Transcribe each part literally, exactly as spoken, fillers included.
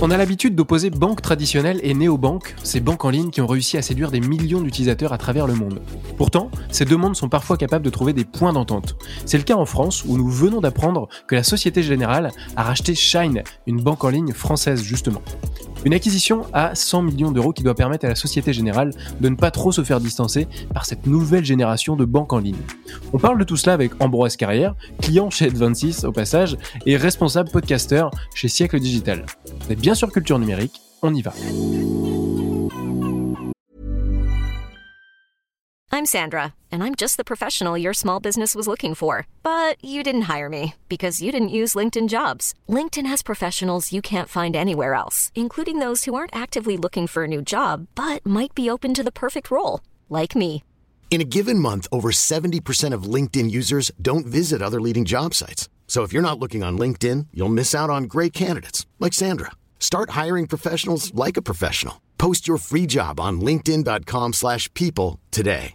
On a l'habitude d'opposer banques traditionnelles et néobanques, ces banques en ligne qui ont réussi à séduire des millions d'utilisateurs à travers le monde. Pourtant, ces deux mondes sont parfois capables de trouver des points d'entente. C'est le cas en France où nous venons d'apprendre que la Société Générale a racheté Shine, une banque en ligne française justement. Une acquisition à cent millions d'euros qui doit permettre à la Société Générale de ne pas trop se faire distancer par cette nouvelle génération de banques en ligne. On parle de tout cela avec Ambroise Carrière, client chez Advansis au passage, et responsable podcasteur chez Siècle Digital. Vous êtes bien sûr Culture Numérique, on y va. I'm Sandra, and I'm just the professional your small business was looking for. But you didn't hire me, because you didn't use LinkedIn Jobs. LinkedIn has professionals you can't find anywhere else, including those who aren't actively looking for a new job, but might be open to the perfect role, like me. In a given month, over seventy percent of LinkedIn users don't visit other leading job sites. So if you're not looking on LinkedIn, you'll miss out on great candidates, like Sandra. Start hiring professionals like a professional. Post your free job on linkedin.com slash people today.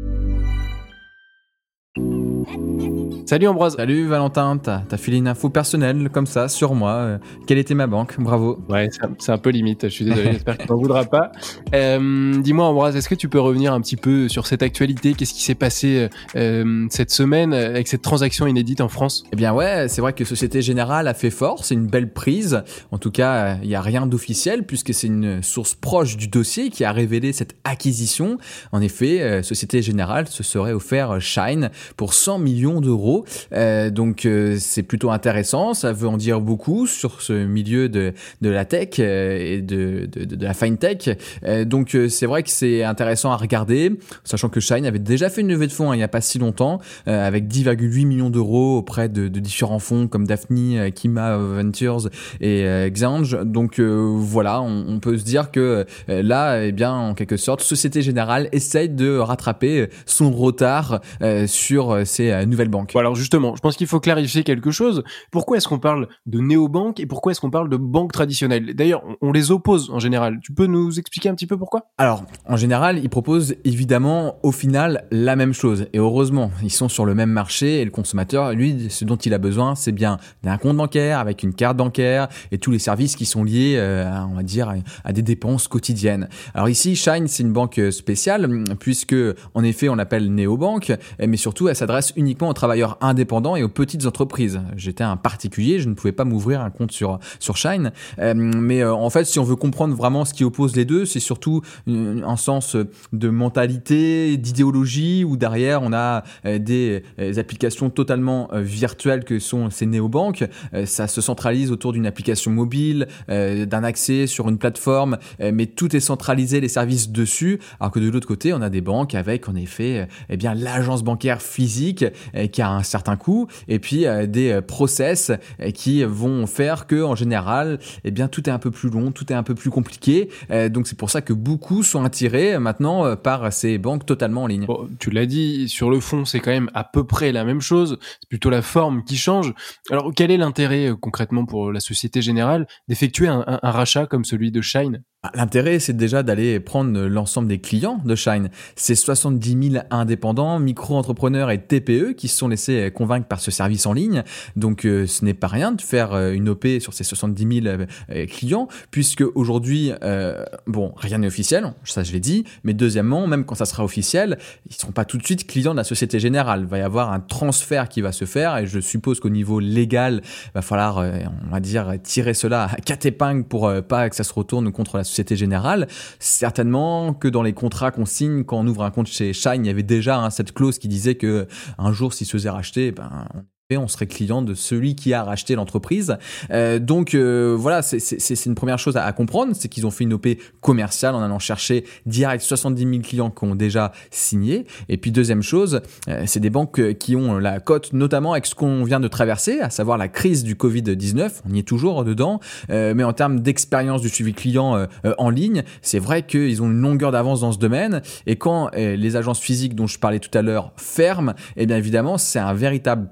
Salut Ambroise. Salut Valentin, t'as, t'as filé une info personnelle comme ça sur moi. Euh, quelle était ma banque? Bravo. Ouais, c'est un, c'est un peu limite, je suis désolé, j'espère que tu n'en voudras pas. Euh, dis-moi Ambroise, est-ce que tu peux revenir un petit peu sur cette actualité? Qu'est-ce qui s'est passé euh, cette semaine avec cette transaction inédite en France? Eh bien ouais, c'est vrai que Société Générale a fait fort, c'est une belle prise. En tout cas, il n'y a rien d'officiel puisque c'est une source proche du dossier qui a révélé cette acquisition. En effet, euh, Société Générale se serait offert Shine pour cent millions d'euros. Euh, donc euh, c'est plutôt intéressant, ça veut en dire beaucoup sur ce milieu de, de la tech euh, et de, de, de la fintech. Euh, donc euh, c'est vrai que c'est intéressant à regarder, sachant que Shine avait déjà fait une levée de fonds hein, il n'y a pas si longtemps, euh, avec dix virgule huit millions d'euros auprès de, de différents fonds comme Daphne, euh, Kima Ventures et euh, Xange. Donc euh, voilà, on, on peut se dire que euh, là, eh bien, en quelque sorte, Société Générale essaye de rattraper son retard euh, sur euh, ces euh, nouvelles banques. Voilà. Alors justement, je pense qu'il faut clarifier quelque chose. Pourquoi est-ce qu'on parle de néobanques et pourquoi est-ce qu'on parle de banques traditionnelles? D'ailleurs, on les oppose en général. Tu peux nous expliquer un petit peu pourquoi? Alors, en général, ils proposent évidemment au final la même chose. Et heureusement, ils sont sur le même marché et le consommateur, lui, ce dont il a besoin, c'est bien d'un compte bancaire avec une carte bancaire et tous les services qui sont liés, euh, à, on va dire, à des dépenses quotidiennes. Alors ici, Shine, c'est une banque spéciale puisque, en effet, on l'appelle néobanque, mais surtout, elle s'adresse uniquement aux travailleurs indépendants et aux petites entreprises. J'étais un particulier, je ne pouvais pas m'ouvrir un compte sur sur Shine. Euh, mais euh, en fait, si on veut comprendre vraiment ce qui oppose les deux, c'est surtout une, un sens de mentalité, d'idéologie, où derrière on a euh, des, des applications totalement euh, virtuelles que sont ces néobanques. Euh, ça se centralise autour d'une application mobile, euh, d'un accès sur une plateforme, euh, mais tout est centralisé, les services dessus. Alors que de l'autre côté, on a des banques avec en effet, euh, eh bien l'agence bancaire physique euh, qui a un certain coût, et puis euh, des process euh, qui vont faire que en général, eh bien tout est un peu plus long, tout est un peu plus compliqué. Euh, donc c'est pour ça que beaucoup sont attirés euh, maintenant euh, par ces banques totalement en ligne. Bon, tu l'as dit, sur le fond, c'est quand même à peu près la même chose. C'est plutôt la forme qui change. Alors quel est l'intérêt euh, concrètement pour la Société Générale d'effectuer un, un, un rachat comme celui de Shine? L'intérêt, c'est déjà d'aller prendre l'ensemble des clients de Shine. C'est soixante-dix mille indépendants, micro-entrepreneurs et T P E qui se sont laissés convaincre par ce service en ligne. Donc, euh, ce n'est pas rien de faire euh, une O P sur ces soixante-dix mille euh, clients, puisque aujourd'hui, euh, bon, rien n'est officiel, ça je l'ai dit, mais deuxièmement, même quand ça sera officiel, ils ne seront pas tout de suite clients de la Société Générale. Il va y avoir un transfert qui va se faire et je suppose qu'au niveau légal, il va falloir, euh, on va dire, tirer cela à quatre épingles pour euh, pas que ça se retourne contre la Société Générale. Certainement que dans les contrats qu'on signe quand on ouvre un compte chez Shine, il y avait déjà hein, cette clause qui disait que un jour s'il se faisait racheter, ben on serait client de celui qui a racheté l'entreprise. Euh, donc euh, voilà, c'est, c'est, c'est une première chose à, à comprendre, c'est qu'ils ont fait une O P commerciale en allant chercher direct soixante-dix mille clients qui ont déjà signé. Et puis deuxième chose, euh, c'est des banques qui ont la cote, notamment avec ce qu'on vient de traverser, à savoir la crise du covid dix-neuf. On y est toujours dedans, euh, mais en termes d'expérience du suivi client euh, euh, en ligne, c'est vrai qu'ils ont une longueur d'avance dans ce domaine. Et quand euh, les agences physiques dont je parlais tout à l'heure ferment, eh bien évidemment, c'est un véritable point fort.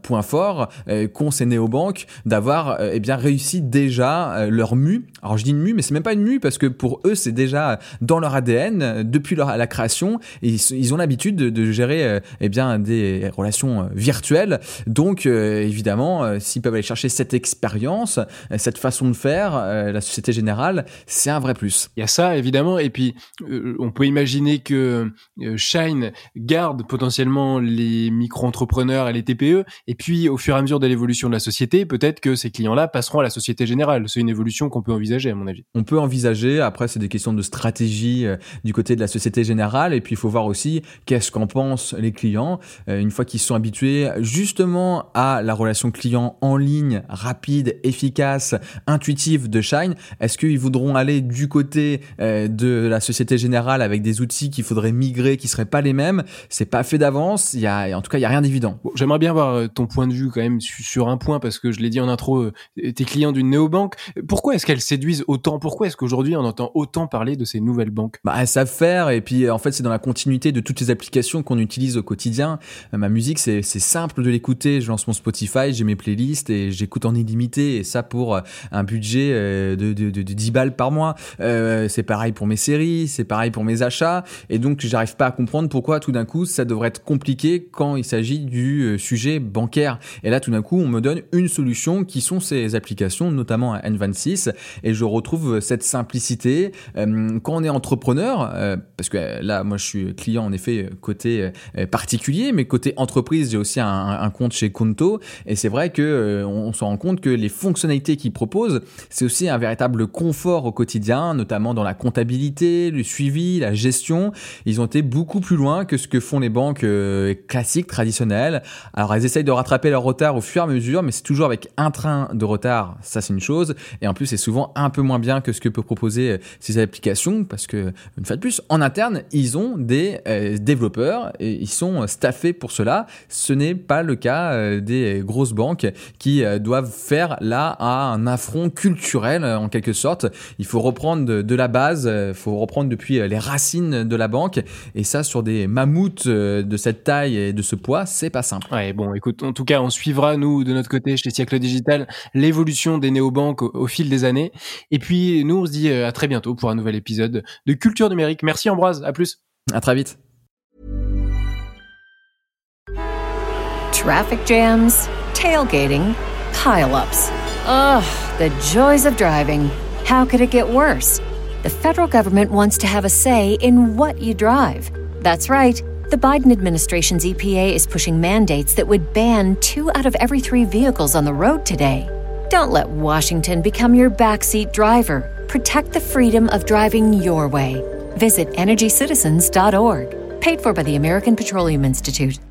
fort euh, qu'ont ces néobanques d'avoir euh, eh bien réussi déjà euh, leur mue. Alors je dis une mue, mais c'est même pas une mue parce que pour eux c'est déjà dans leur A D N euh, depuis leur, la création. Et ils, ils ont l'habitude de, de gérer euh, eh bien des relations euh, virtuelles. Donc euh, évidemment, euh, s'ils peuvent aller chercher cette expérience, euh, cette façon de faire, euh, la Société Générale, c'est un vrai plus. Il y a ça évidemment, et puis euh, on peut imaginer que euh, Shine garde potentiellement les micro-entrepreneurs et les T P E, et puis au fur et à mesure de l'évolution de la société, peut-être que ces clients-là passeront à la Société Générale. C'est une évolution qu'on peut envisager à mon avis. On peut envisager, après c'est des questions de stratégie euh, du côté de la Société Générale, et puis il faut voir aussi qu'est-ce qu'en pensent les clients, euh, une fois qu'ils sont habitués justement à la relation client en ligne, rapide, efficace, intuitive de Shine. Est-ce qu'ils voudront aller du côté euh, de la Société Générale avec des outils qu'il faudrait migrer, qui seraient pas les mêmes? C'est pas fait d'avance. Il y a, en tout cas, il y a rien d'évident. Bon, j'aimerais bien avoir ton point de vue quand même sur un point, parce que je l'ai dit en intro, t'es client d'une néobanque. Pourquoi est-ce qu'elles séduisent autant? Pourquoi est-ce qu'aujourd'hui on entend autant parler de ces nouvelles banques? Bah, elles savent faire, et puis en fait c'est dans la continuité de toutes les applications qu'on utilise au quotidien. Euh, ma musique, c'est, c'est simple de l'écouter. Je lance mon Spotify, j'ai mes playlists et j'écoute en illimité, et ça pour un budget de, de, de, de dix balles par mois. Euh, c'est pareil pour mes séries, c'est pareil pour mes achats, et donc j'arrive pas à comprendre pourquoi tout d'un coup ça devrait être compliqué quand il s'agit du sujet bancaire. Et là tout d'un coup on me donne une solution qui sont ces applications, notamment N vingt-six, et je retrouve cette simplicité. Euh, quand on est entrepreneur, euh, parce que là moi je suis client en effet côté euh, particulier, mais côté entreprise j'ai aussi un, un compte chez Conto, et c'est vrai que euh, on se rend compte que les fonctionnalités qu'ils proposent, c'est aussi un véritable confort au quotidien, notamment dans la comptabilité, le suivi, la gestion. Ils ont été beaucoup plus loin que ce que font les banques euh, classiques, traditionnelles. Alors elles essayent de rattraper leur retard au fur et à mesure, mais c'est toujours avec un train de retard, ça c'est une chose, et en plus c'est souvent un peu moins bien que ce que peut proposer euh, ces applications, parce que une fois de plus, en interne, ils ont des euh, développeurs et ils sont staffés pour cela. Ce n'est pas le cas euh, des grosses banques qui euh, doivent faire là un affront culturel euh, en quelque sorte. Il faut reprendre de, de la base, il euh, faut reprendre depuis euh, les racines de la banque, et ça sur des mammouths euh, de cette taille et de ce poids, c'est pas simple. Ouais, bon, écoute, en tout cas, on suivra nous de notre côté chez Siècle Digital l'évolution des néobanques au, au fil des années, et puis nous on se dit à très bientôt pour un nouvel épisode de Culture Numérique. Merci Ambroise, à plus. À très vite. Traffic jams, tailgating, pile-ups. Ugh, the joys of driving. How could it get worse? The federal government wants to have a say in what you drive. That's right. The Biden administration's E P A is pushing mandates that would ban two out of every three vehicles on the road today. Don't let Washington become your backseat driver. Protect the freedom of driving your way. Visit energy citizens dot org. Paid for by the American Petroleum Institute.